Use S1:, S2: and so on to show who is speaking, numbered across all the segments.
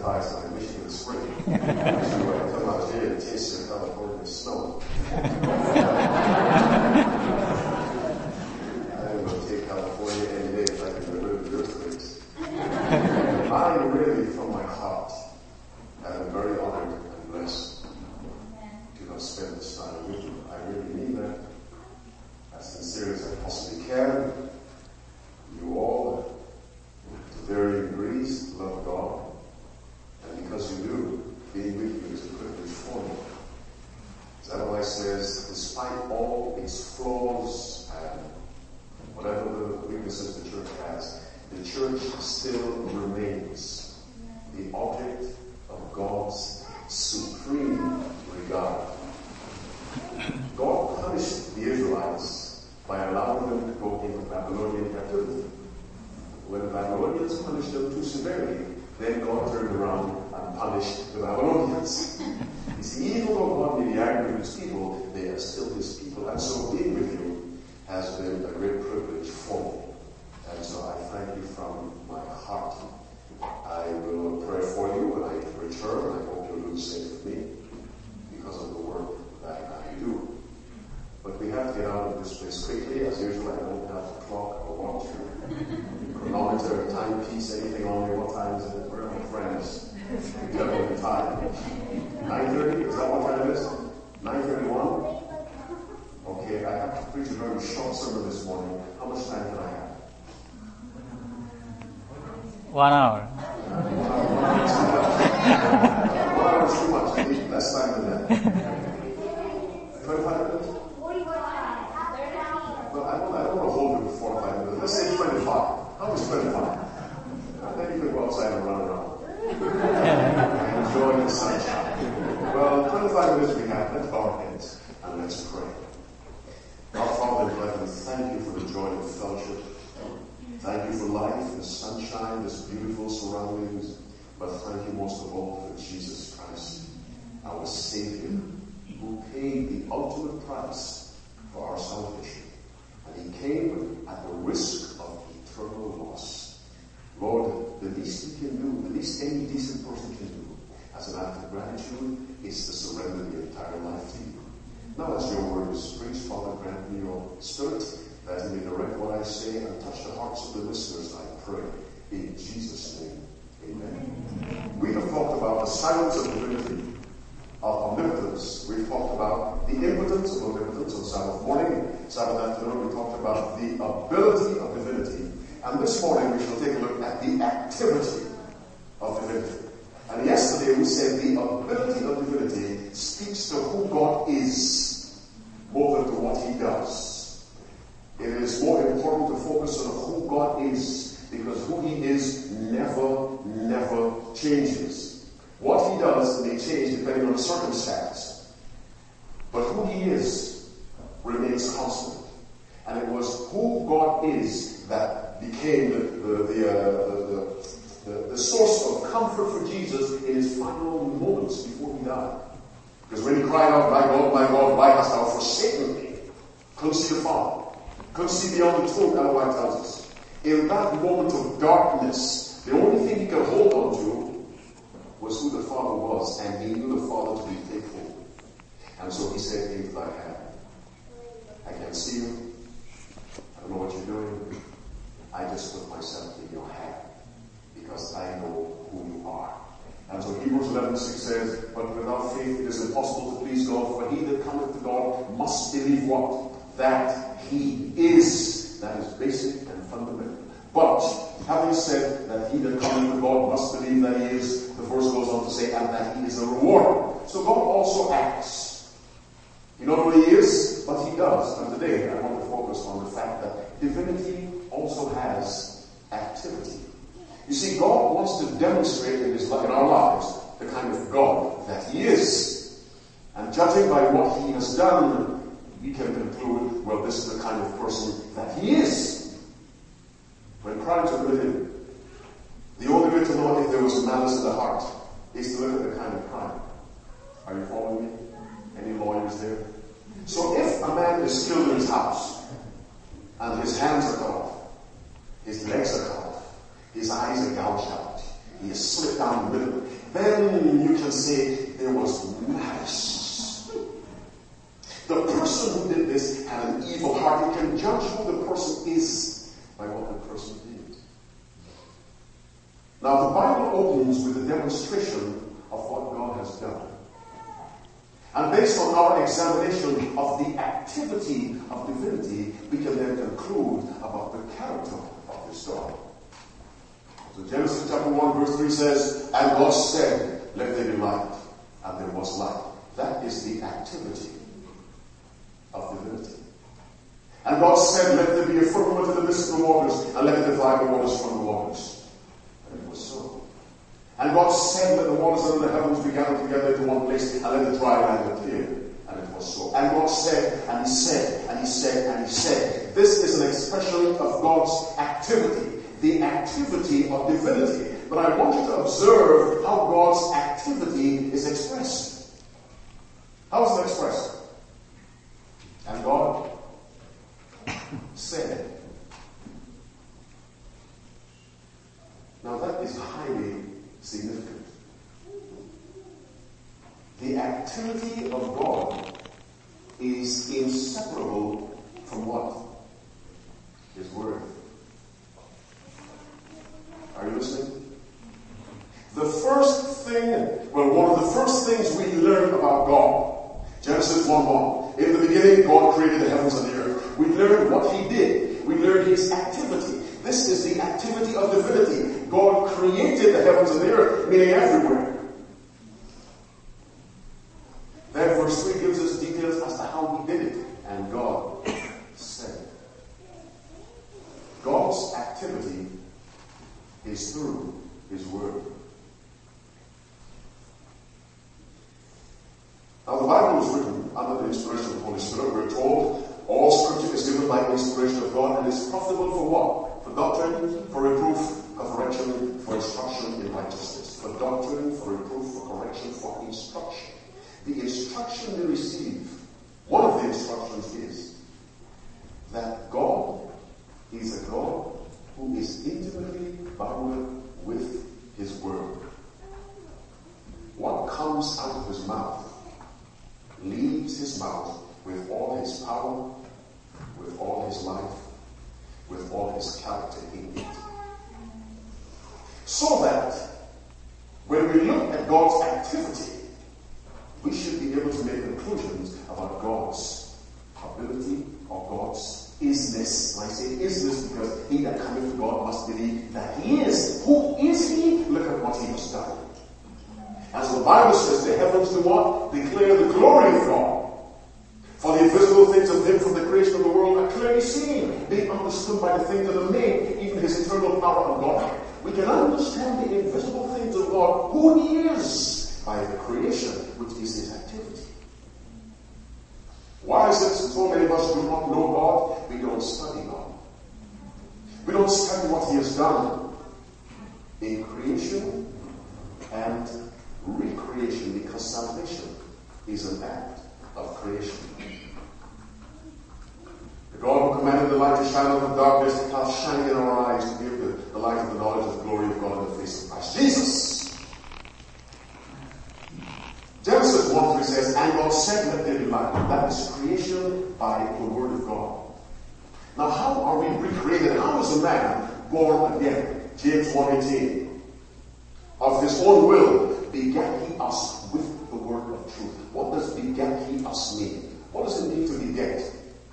S1: advice on Michigan spring. So I come out here and taste the California snow. I will take California any day if I can get rid of the earthquakes. I really, from my heart, am very honored and blessed to have spent this time with you. I really mean that as sincere as I possibly can. You all, to varying degrees, love God. And because you do, being with you is a privilege for me. As Ellen White says, despite all its flaws and whatever the weaknesses the church has, the church still remains the object of God's supreme regard. God punished the Israelites by allowing them to go into Babylonian captivity. When the Babylonians punished them too severely, then God turned around and punished the Babylonians. You see, even though God may be angry with his people, they are still his people. And so being with you has been a great privilege for me. And so I thank you from my heart. I will pray for you when I return. I hope you'll do the same for me because of the work that I do. But we have to get out of this place quickly. As usual, I don't have a clock or watch, chronometer, timepiece, anything on me. What time is it? Where are my friends? We tell me the time. 9:30? Is that what time it is? 9:31? Okay, I have to preach a very short sermon this morning. How much time can I have?
S2: 1 hour.
S1: 1 hour is too much. I need less time than that. 25 minutes? Well, I don't want to hold you for 45 minutes. Let's say 25. How is 25? And then you can go outside and run around. And enjoy the sunshine. Well, 25 minutes we have. Let's bow our heads and let's pray. Our Father in heaven, thank you for the joy of fellowship. Thank you for life, the sunshine, this beautiful surroundings. But thank you most of all for Jesus Christ, our Savior, who paid the ultimate price for our salvation. And he came at the risk of eternal loss. Lord, the least we can do, the least any decent person can do, as an act of gratitude, is to surrender the entire life to you. Now as your word is preached, Father, grant me your spirit, that you may direct what I say and touch the hearts of the listeners, I pray. In Jesus' name, amen. We have talked about the silence of divinity, of omnipotence. We've talked about the impotence of omnipotence on Sabbath morning. Sabbath afternoon, we talked about the ability of divinity. And this morning, we shall take a look at the activity of divinity. And yesterday, we said the ability of divinity speaks to who God is, more than to what he does. It is more important to focus on who God is, because who he is never changes. What he does may change depending on the circumstance. But who he is remains constant. And it was who God is that became the source of comfort for Jesus in his final moments before he died. Because when he cried out, my God, why hast thou forsaken me? Couldn't see the Father. Couldn't see beyond the tomb, Ellen White tells us. In that moment of darkness, the only thing he could hold on to was who the Father was, and he knew the Father to be faithful. And so he said, into thy hand. I can't see you. I don't know what you're doing. I just put myself in your hand, because I know who you are. And so Hebrews 11:6 says, but without faith it is impossible to please God, for he that cometh to God must believe what? That he is. That is basic and fundamental. But, having said that he that cometh to God must believe that he is, the verse goes on to say, and that he is a rewarder. So God also acts. He not only is, but he does. And today I want to focus on the fact that divinity also has activity. You see, God wants to demonstrate in our lives the kind of God that he is. And judging by what he has done, we can conclude, well, this is the kind of person that he is. When crimes are committed, the only way to know if there was malice in the heart is to look at the kind of crime. Are you following me? Any lawyers there? So if a man is killed in his house, and his hands are cut off, his legs are cut off, his eyes are gouged out, He has split down the middle. Then you can say there was malice. The person who did this had an evil heart. You can judge who the person is by what the person did. Now the Bible opens with a demonstration of what God has done. And based on our examination of the activity of divinity, we can then conclude about the character of this God. So Genesis chapter 1 verse 3 says, "And God said, let there be light, and there was light." That is the activity of divinity. "And God said, let there be a firmament in the midst of the waters, and let it divide the waters from the waters." And it was so. "And God said, let the waters under the heavens be gathered together into one place, and let the dry land appear." And it was so. And God said, and He said, and He said, and He said. This is an expression of God's activity, the activity of divinity. But I want you to observe how God's activity is expressed. How is it expressed? "And God said." Now that is highly significant. The activity of God is inseparable from what? His word. Are you listening? One of the first things we learn about God, Genesis 1:1. In the beginning, God created the heavens and the earth. We learn what He did. We learn His activity. This is the activity of divinity. God created the heavens and the earth, meaning everywhere. Then verse 3 gives us details as to how He did it. "And God said." God's activity is through His word. Now the Bible was written under the inspiration of the Holy Spirit. We're told all Scripture is given by the inspiration of God and is profitable for what? For doctrine, for reproof, for correction, for instruction in righteousness. For doctrine, for reproof, for correction, for instruction. The instruction we receive, one of the instructions is that God is a God who is intimately bound with His word. What comes out of His mouth leaves His mouth with all His power, with all His life, with all His character in it. So that when we look at God's activity, we should be able to make conclusions about God's ability or God's isness. And I say isness because he that cometh to God must believe that He is. Who is He? Look at what He has done. As the Bible says, the heavens do what? Declare the glory of God. For the invisible things of Him from the creation of the world are clearly seen, being understood by the things that are made, even His eternal power and Godhead. We can understand the invisible things of God, who He is, by the creation, which is His activity. Why is it so many of us do not know God? We don't study God. We don't study what He has done in creation and recreation, because salvation is an act of creation. The God who commanded the light to shine out of the darkness hath shined in our eyes to give the light of the knowledge of the glory of God in the face of Christ Jesus. Genesis 1:3 says, "And God said, let there be light." That is creation by the word of God. Now how are we recreated? How is a man born again? James 1:18. "Of His own will begat He us with the word of truth." What does begat He us mean? What does it mean to beget?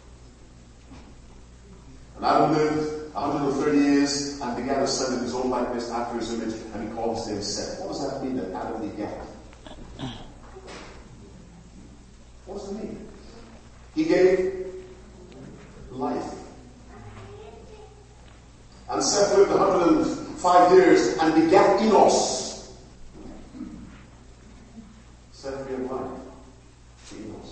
S1: And Adam lived 130 years and begat a son in his own likeness after his image, and he called his name Seth. What does that mean, that Adam begat? What does it mean? He gave life. And Seth lived 105 years and begat Enos. Seth gave life to Enos.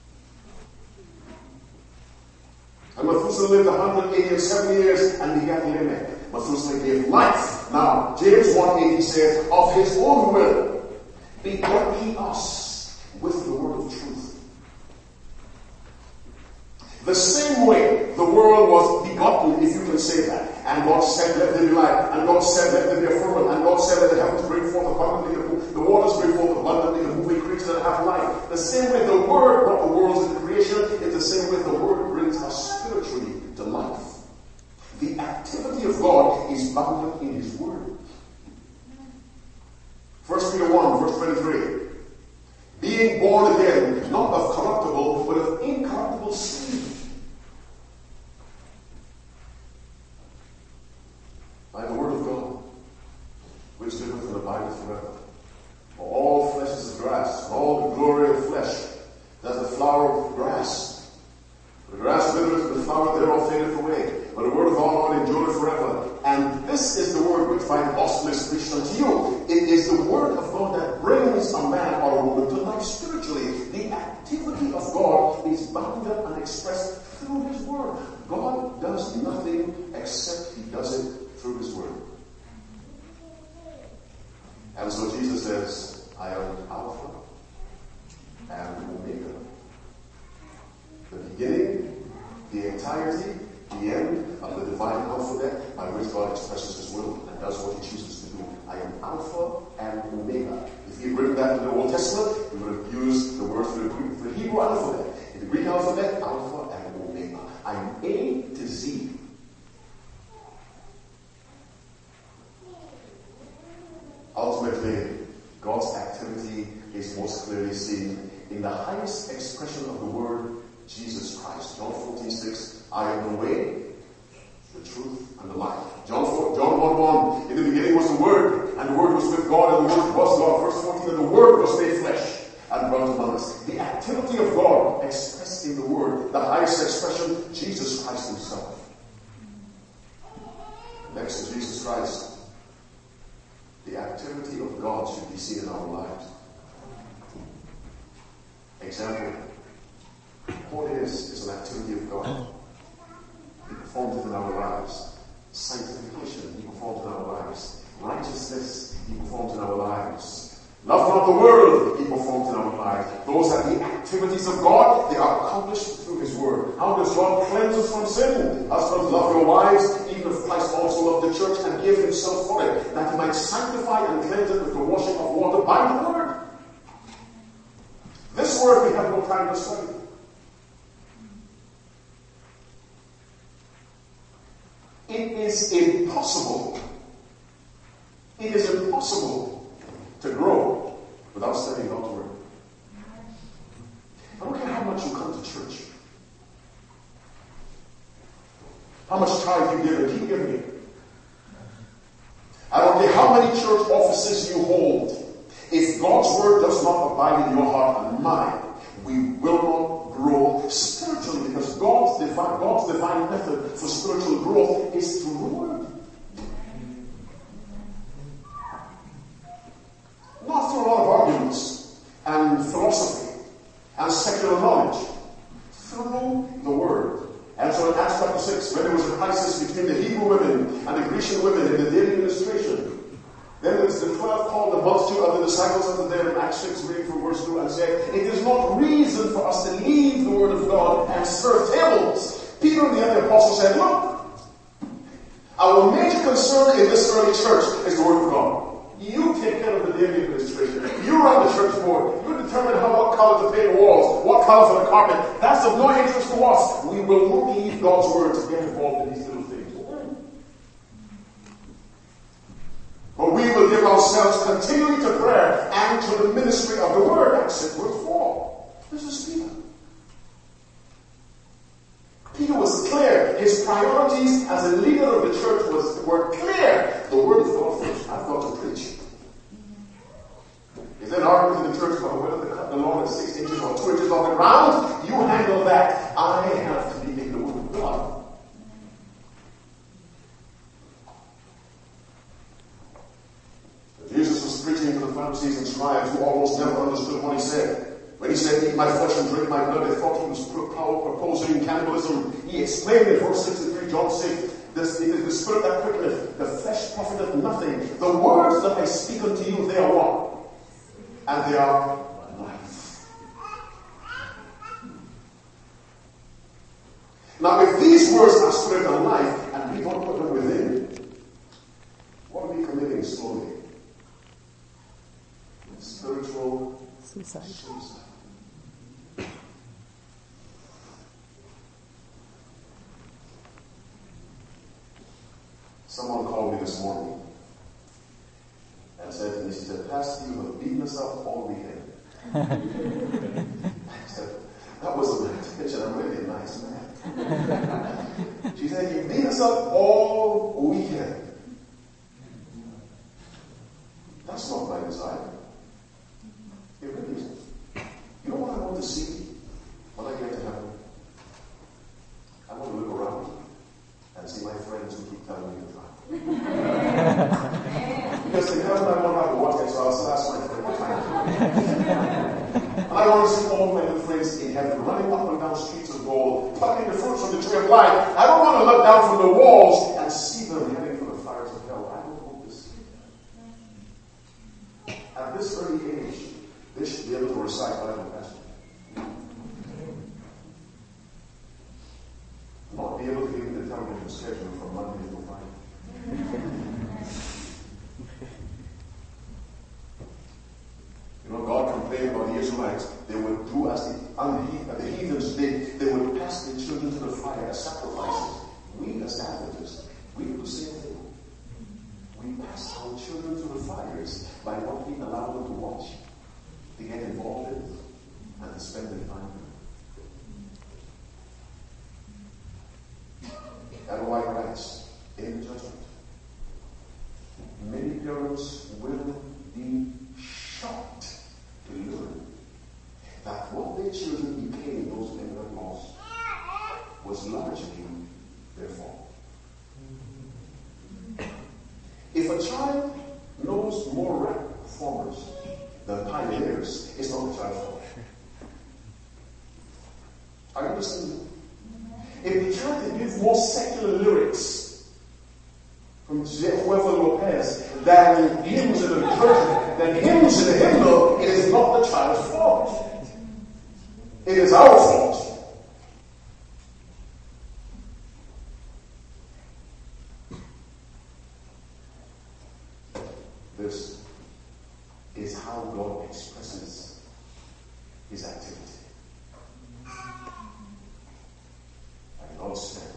S1: And Methuselah lived 187 years and begat Lamech. Methuselah gave life. Now, James 1:8 says, "Of His own will begat He us with the word of truth." The same way the world was begotten, if you can say that. And God said, let there be light. And God said, let there be a firmament. And God said, let the heavens bring forth abundantly, the waters bring forth abundantly, the moving creatures that have life. The same way the Word brought the worlds into creation, is the same way the Word brings us spiritually to life. The activity of God is bound up in His Word. 1 Peter 1, verse 23. Being born again, not of corruptible, but of incorruptible seed. By the word of God, which liveth and abideth forever. For all flesh is as grass, and all the glory of flesh, as the flower of grass. The grass withereth, and the flower thereof fadeth away. But the word of our Lord endureth forever. And this is the word which my gospel is preached unto you. It is the word of God that brings a man or a woman to life spiritually. The activity of God is bound up and expressed through His word. God does nothing except He does it through His word. And so Jesus says, I am Alpha and Omega. The beginning, the entirety, the end of the divine alphabet by which God expresses His will and does what He chooses to do. I am Alpha and Omega. If you bring that to the Old Testament, we would have used the word for the Hebrew alphabet. In the Greek alphabet, Alpha and Omega. I am A to Z. Ultimately, God's activity is most clearly seen in the highest expression of the word, Jesus Christ. John 14:6, I am the way, the truth, and the life. John 1:1, in the beginning was the Word, and the Word was with God, and the Word was God. Verse 14, and the Word was made flesh and dwelt among us. The activity of God expressed in the Word, the highest expression, Jesus Christ Himself. Next to Jesus Christ, the activity of God should be seen in our lives. Example, holiness is an activity of God. He performs it in our lives. Sanctification, He performs in our lives. Righteousness, He performs in our lives. Love not the world, He performs in our lives. Those are the activities of God. They are accomplished through His Word. How does God cleanse us from sin? Husbands, love your wives, even as Christ also loved the church and gave Himself for it, that He might sanctify and cleanse it with the washing of water by the Word. This Word we have no time to study. It is impossible to grow without studying God's Word. I don't care how much you come to church, how much time you give and keep giving it. I don't care how many church offices you hold. If God's Word does not abide in your heart and mind, we will not grow spiritually, because God's divine method for spiritual growth is through the Word. Not through a lot of arguments and philosophy and secular knowledge. Through the Word. And so in Acts chapter 6, when there was a crisis between the Hebrew women and the Grecian women in the daily administration, then the 12 called the multitude of the disciples unto them in Acts 6, reading from verse 2, and said, it is not reason for us to leave the Word of God and serve tables. Peter and the other apostles said, look, our major concern in this early church is the Word of God. You take care of the daily administration. You run the church board. You determine what color to paint the walls, what color for the carpet. That's of no interest to us. We will not leave God's Word to get involved in these little things. But we will give ourselves continually to prayer and to the ministry of the Word. Acts 6, verse 4. This is Peter. Peter was clear. His priorities as a leader of the church were clear. The Word of God first. I've got to preach. Is there an argument in the church about whether to cut the lawn at 6 inches or 2 inches off the ground? You handle that. I have to be in the Word of God. Jesus was preaching to the Pharisees and scribes who almost never understood what He said. When He said, eat my flesh and drink my blood, they thought He was proposing cannibalism. He explained in verse 63, John 6, the spirit that quickeneth, the flesh profiteth nothing. The words that I speak unto you, they are what? And they are life. Now, if these words are spirit and life, and we don't put them within, what are we committing slowly? Spiritual suicide. Someone called me this morning and said to me, she said, Pastor, you have beaten us up all weekend. I said, that wasn't my intention. I'm really a nice man. She said, you beat us up all weekend. That's not my desire. It really isn't. You know what I want to see when I get to heaven? I want to look around and see my friends who keep telling me to try. Because in heaven I won't have to watch it, so I'll say, that's my friend. What time? And I want to see all my little friends in heaven running up and down streets of gold, plucking the fruits from the tree of life. I don't want to look down from the walls and see them heading for the fires of hell. I don't want to see them. At this early age, they should be able to recite Bible passage. Not be able to give the television schedule from Monday to Friday. You know, God complained about the Israelites. They would do as the heathens did. They would pass their children to the fire as sacrifices. We as Adventists, we do the same thing. We pass our children to the fires by what we allow them to watch, to get involved in, and to spend their time with. And White writes in judgment, many parents will be shocked to learn that what their children became, those who ended up lost, was largely their fault. If a child knows more reformers than pioneers, it's not the child's fault. Are you listening? If the child gives more secular lyrics from whoever Lopez than hymns in the liturgy, than hymns in the hymnal, it is not the child's fault. It is our fault. This is how God expresses his activity. And God said,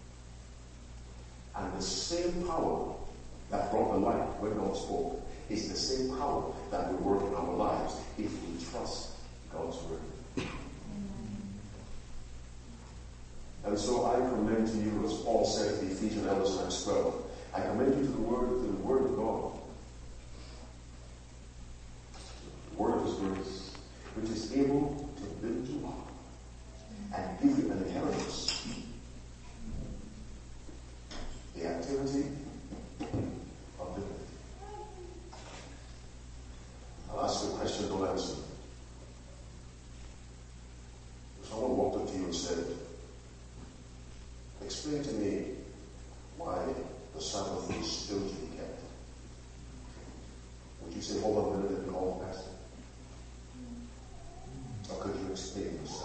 S1: and the same power that brought the light when God spoke is the same power that will work in our lives if we trust God's word. And so I commend to you, as Paul said in Ephesians 11:12, I commend you to the word of God, the word of his grace, which is able to build you up and give you an inheritance. The activity of liberty. I'll ask you a question, don't answer. If someone walked up to you and said, explain to me why the Sabbath is still to be kept, would you say, hold on a minute and call the pastor? Or could you explain yourself?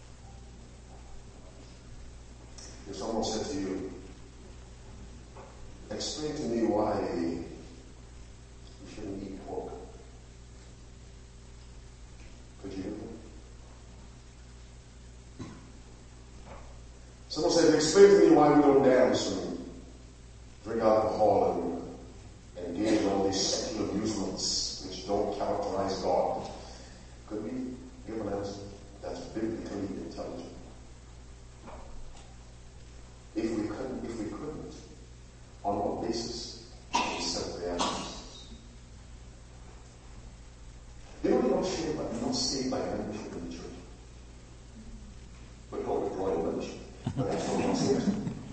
S1: If someone said to you, explain to me why you shouldn't eat pork, could you do that? Someone said, explain to me why we don't dance and drink alcohol and engage in all these secular amusements which don't characterize God. Could we give an answer that's biblically intelligent? If we couldn't, on what basis we set the answers? They only not saved, but not saved by membership in the church. But not withdraw your membership. But that's not saved.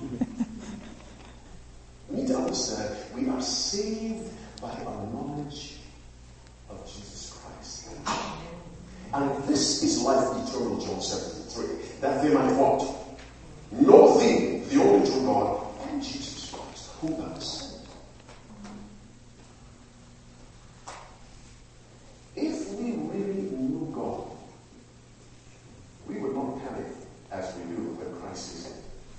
S1: We need to understand we are saved by our knowledge of Jesus Christ. And this is life eternal, John 17:3. That they might what? Know thee, the only true God, and Jesus Christ, who thou sent. If we really knew God, we would not panic as we do when Christ is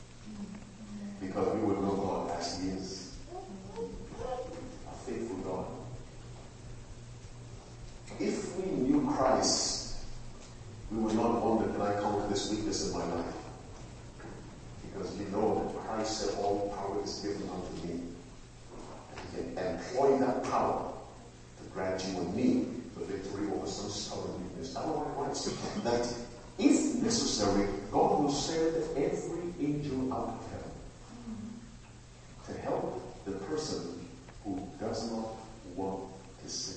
S1: this weakness in my life. Because you know that Christ said all power is given unto me. And he can employ that power to grant you and me the victory over some stubborn weakness. I don't want to that if necessary, God will send every angel out of heaven to help the person who does not want to sin.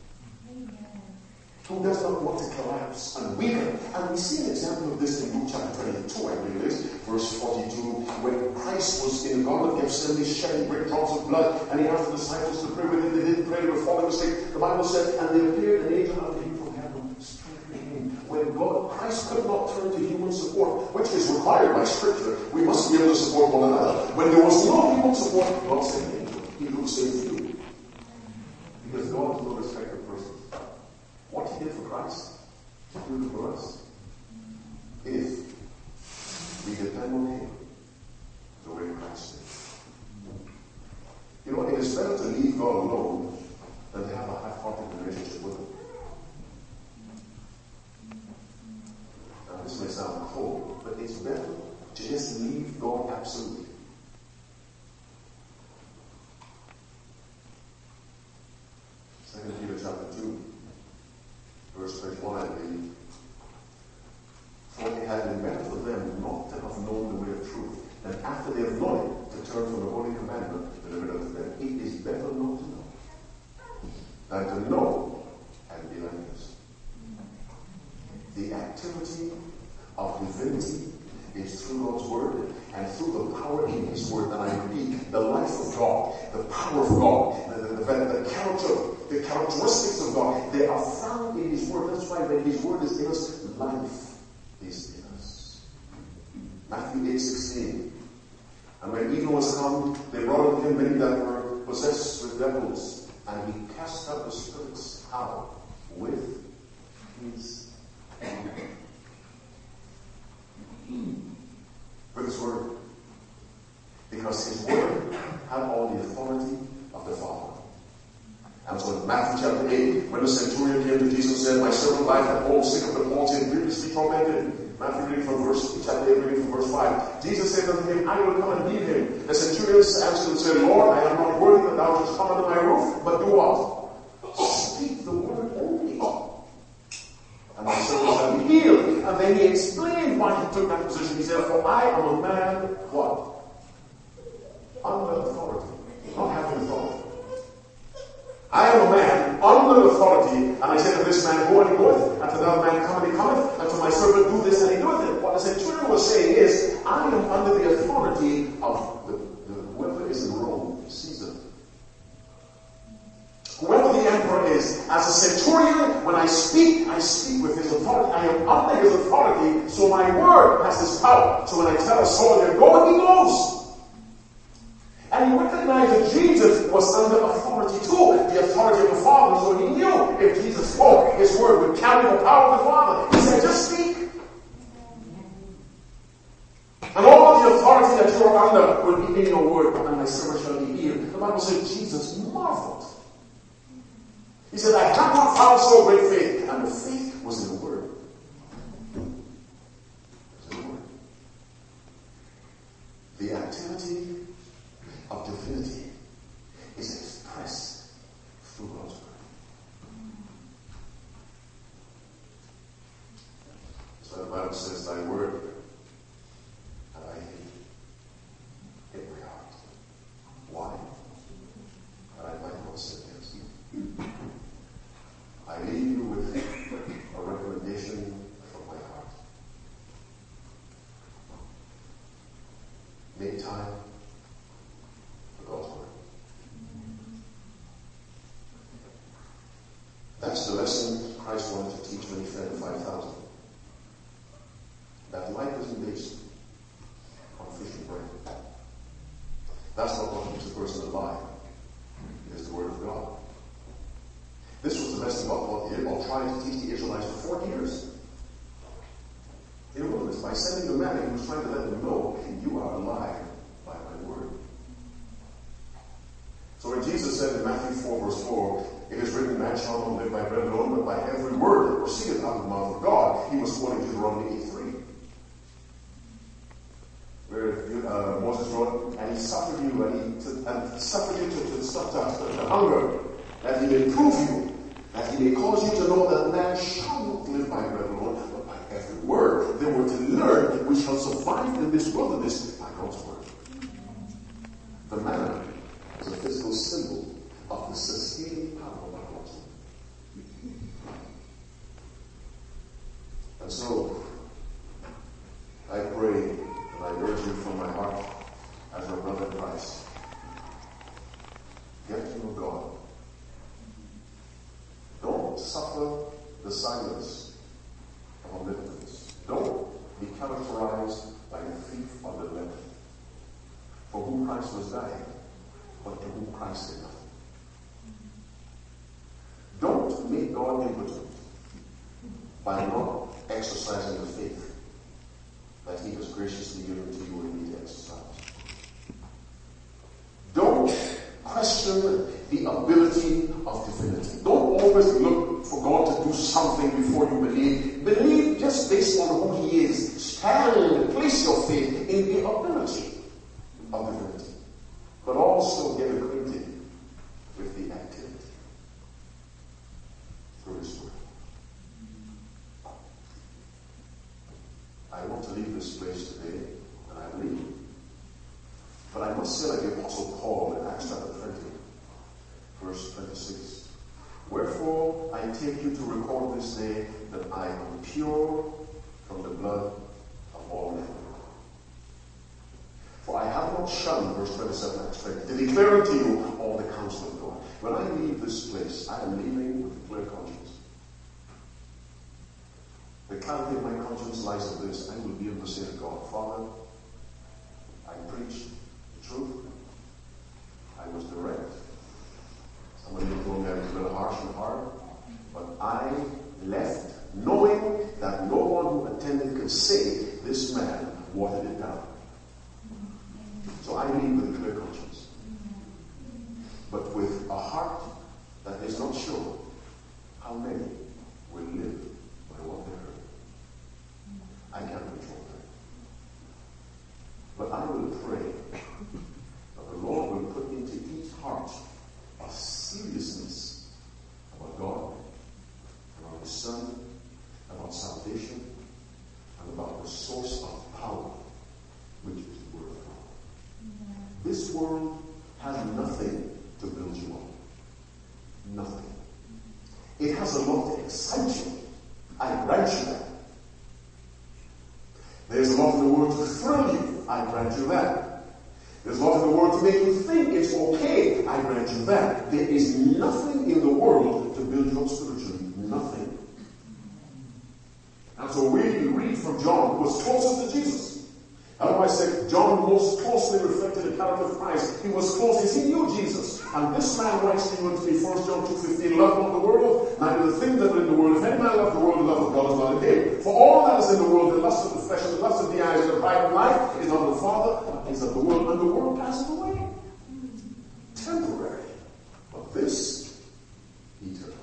S1: Who does not want to collapse and weaken. And we see an example of this in Luke chapter 22, I believe it is, verse 42, when Christ was in the Garden of Gethsemane shedding great drops of blood, and he asked the disciples to pray with him. They didn't pray, they were falling asleep. The Bible said, and there appeared an angel unto him from heaven, strengthening him. When Christ could not turn to human support, which is required by Scripture, we must be able to support one another. When there was no human support, God sent an angel. He will save you. Because God is no respecter of persons. What he did for Christ, he will do for us. If we depend on him the way Christ did. You know, it is better to leave God alone than to have a half-hearted relationship with him. Now, this may sound cold, but it's better to just leave God absolutely. 2 Peter chapter 2. Verse 31, I believe. For it had been better for them not to have known the way of truth, than after they have known it, to turn from the holy commandment delivered unto them. It is better not to know than to know and be like this. The activity of divinity is through God's word and through the power in his word. And I repeat, the life of God, the power of God, the characteristics of God, they are found in his word. That's why when his word is in us, life is in us. Matthew 8:16. And when evening was come, they brought unto him many that were possessed with devils, and he cast out the spirits. How? With his word. With his word. Because his word had all the authority of the Father. And so in Matthew chapter 8, when the centurion came to Jesus and said, my servant lieth at home, sick of the palsy, and grievously tormented. Matthew reading from chapter 8, reading from verse 5. Jesus said unto him, I will come and heal him. The centurion answered and said, Lord, I am not worthy that thou shouldst come under my roof, but do what? Speak the word only. And my servant shall be healed. And then he explained why he took that position. He said, for I am a man, what? Under authority. Not having authority. I am a man under authority, and I say to this man, go and he goeth, and to the other man, come and he cometh, and to my servant, do this and he doeth it. What the centurion was saying is, I am under the authority of whoever is in Rome, Caesar. Whoever the emperor is, as a centurion, when I speak with his authority. I am under his authority, so my word has this power. So when I tell a soldier, go and he goes. And he recognized that Jesus was under authority too, the authority of the Father. So he knew if Jesus spoke, his word would carry the power of the Father. He said, just speak. And all the authority that you are under will be in your word, and my servant shall be healed. The Bible says Jesus marveled. He said, I have not found so great faith. And the faith was in the word. It was in the word. The activity of divinity is expressed through God's word. So the Bible says, thy word have I hid in my heart. Why? That I might not sin against you. I leave you with a recommendation from my heart. Make time for God's word. That's the lesson Christ wanted to teach when he fed the 5,000. That life isn't based on fish and bread. That's not what keeps a person alive. It is the word of God. This was the lesson of trying to teach the Israelites for 40 years. In the wilderness, by sending the man, he was trying to let them know, you are alive by my word. So when Jesus said in Matthew 4 verse 4, it is written, man shall not live by bread alone, but by every word that proceedeth out of the mouth of God, he was quoting Deuteronomy 8:3. cause you to know that man shall not live by bread alone, but by every word. They were to learn we shall survive in this wilderness by God's word. The manna is a physical symbol of the sustaining power of God's word. And so, I pray and I urge you from my heart as your brother in Christ. Get to know God. Don't suffer the silence of omnipotence. Don't be characterized by the thief on the left, for whom Christ was dying, but to whom Christ did nothing. Don't make God impotent by not exercising the faith that he has graciously given to you and me to exercise. Don't question the ability of divinity. Don't always look for God to do something before you believe. Believe just based on who he is. Stand, place your faith in the ability of divinity. But also get acquainted with the activity through his word. I want to leave this place today, and I leave. But I must say like the Apostle Paul in Acts chapter 20, verse 26. Wherefore I take you to record this day that I am pure from the blood of all men. For I have not shunned, verse 27, Acts 20, to declare unto you all the counsel of God. When I leave this place, I am leaving with a clear conscience. The clarity of my conscience lies in this. I will be able to say to God, Father, I preached the truth. I was direct. Somebody told me I was a little harsh and hard. But I left knowing that no one who attended could say, this man watered it down. So I leave with a clear conscience. But with a heart that is not sure how many will live by what they heard. I can't control that. But I will pray that the Lord will put into each heart a seriousness about God, about his Son, about salvation, and about the source of power, which is the Word of God. This world has nothing to build you up. Nothing. It has a lot to excite you. I grant you that. There's a lot in the world to thrill you. I grant you that. There's a lot in the world to make you think it's okay. I grant you that. There is nothing in the world to build you up spiritually. Nothing. And so we read from John, who was closest to Jesus. How do I say? John most closely reflected the character of Christ. He was closest. He knew Jesus. And this man writes to you to me, 1 John 2:15, love not the world, neither the things that are in the world. If any man love the world, the love of God is not in him. For all that is in the world, the lust of the flesh, and the lust of the eyes, and the pride of life, is not of the Father, is of the world, and the world passes away. Temporary. But this, eternal.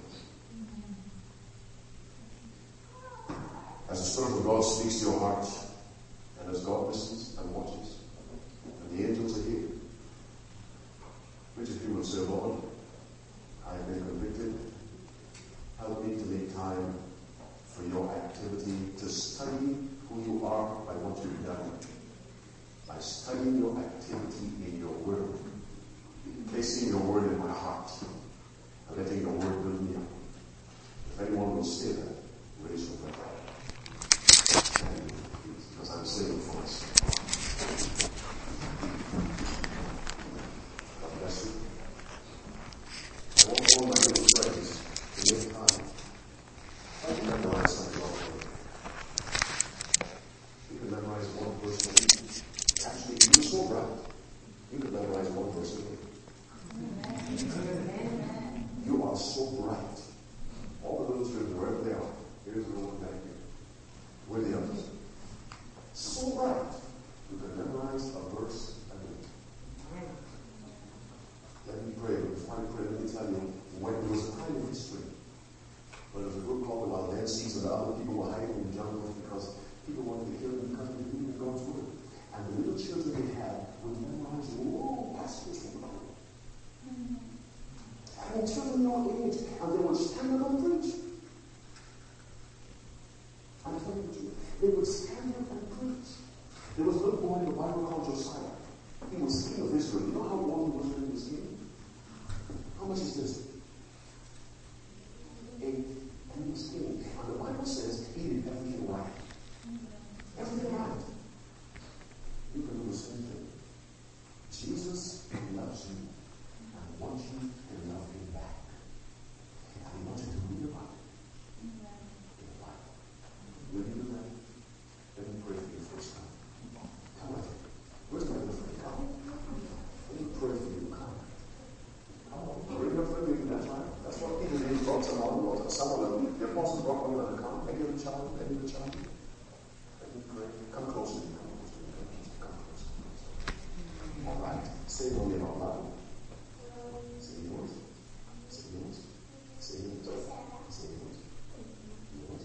S1: As the Spirit of God speaks to your heart, and as God listens and watches, and the angels are here, which of you will say, Lord, I have been convicted. Help me to make time for your activity, to study who you are by what you've done, by studying your activity in your word, placing your word in my heart, and letting your word build me up. If anyone will say that, raise your hand. Because I'm saving for myself. God bless you. I want all my little friends to make time. I can memorize something all day. You can memorize one verse a week. Actually, you're so bright. You can memorize one verse a week. You are so bright. All the little children, wherever they are, here's the little one back here. Where are the others? So bright. You can memorize a verse a week. Let me pray. Before I pray, let me tell you, when there was a time in history when there was a group called the Waldenses and other people were hiding in the jungles because people wanted to kill them because they believed in God's word. And the little children they had would memorize long passages from God. And until a young age, and they would stand up and preach. would stand up and preach. There was a little boy in the Bible called Josiah. He was king of Israel. You know how old he was when he was king? How much is this? 8. And he was king. And the Bible says he did everything right. Everything right. You can do the same thing. Jesus loves you and wants you to love him back. And he wants you to read about it in the Bible. Will you do that? Let me pray for you first time. Come on. Where's my little friend? Come. Let me pray for you. Come. Come on. Bring your friend with you. That's right. That's what Peter did. Brought someone. Some of them. The apostles brought one another. Come. Any other child? Any other child? Let me pray. Come closer. Come closer. All right. Say your name out loud. Say yours. Say yours. Say yours. Say yours. Yours.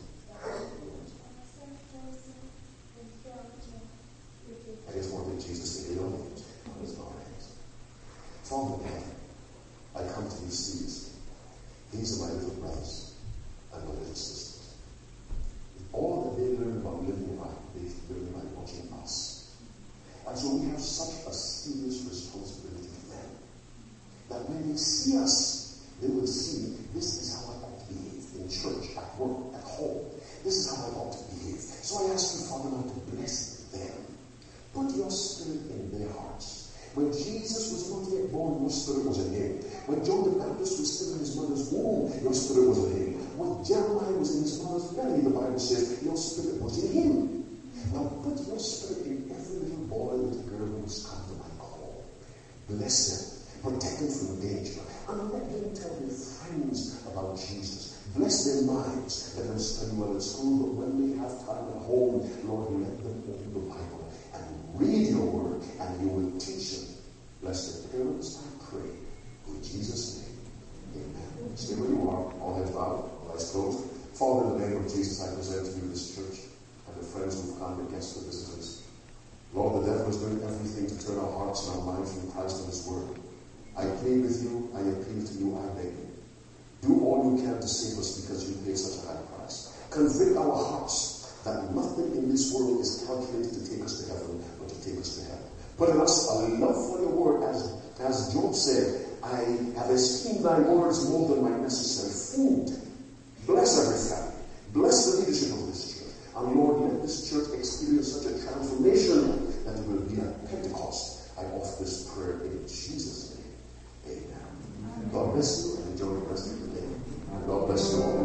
S1: I just wanted Jesus to get on his hands. Father in heaven, I come to these seas. These are my little brothers and my little sisters. All that they learn about living right, they learn by watching us. And so we have such a serious responsibility for them. That when they see us, they will see this is how I ought to behave in church, at work, at home. This is how I ought to behave. So I ask you, Father, now to bless them. Put your spirit in their hearts. When Jesus was not yet born, your spirit was in him. When John the Baptist was still in his mother's womb, your spirit was in him. When Jeremiah was in his mother's belly, the Bible says, your spirit was in him. Now put your spirit in every little boy, little girl who has come to my call. Bless them. Protect them from danger. And let them tell their friends about Jesus. Bless their minds. Let them study well at school, but when they have time at home, Lord, let them open the Bible and read your word, and you will teach them. Bless their parents, I pray. In Jesus' name, amen. Stay where you are, all heads bowed, all eyes closed. Father, in the name of Jesus, I present to you this church and the friends who've come, the guests, the visitors. Lord, the devil is doing everything to turn our hearts and our minds from Christ and his word. I plead with you, I appeal to you, I beg you. Do all you can to save us because you paid such a high price. Convict our hearts that nothing in this world is calculated to take us to heaven, but to take us to heaven. Put in us a love for your word, as Job said, I have esteemed thy words more than my necessary food. Bless every family. Bless the leadership of this church. And Lord, let this church experience such a transformation that it will be at Pentecost. I offer this prayer in Jesus' name. Amen. God bless you and enjoy the rest of the day. And God bless you all.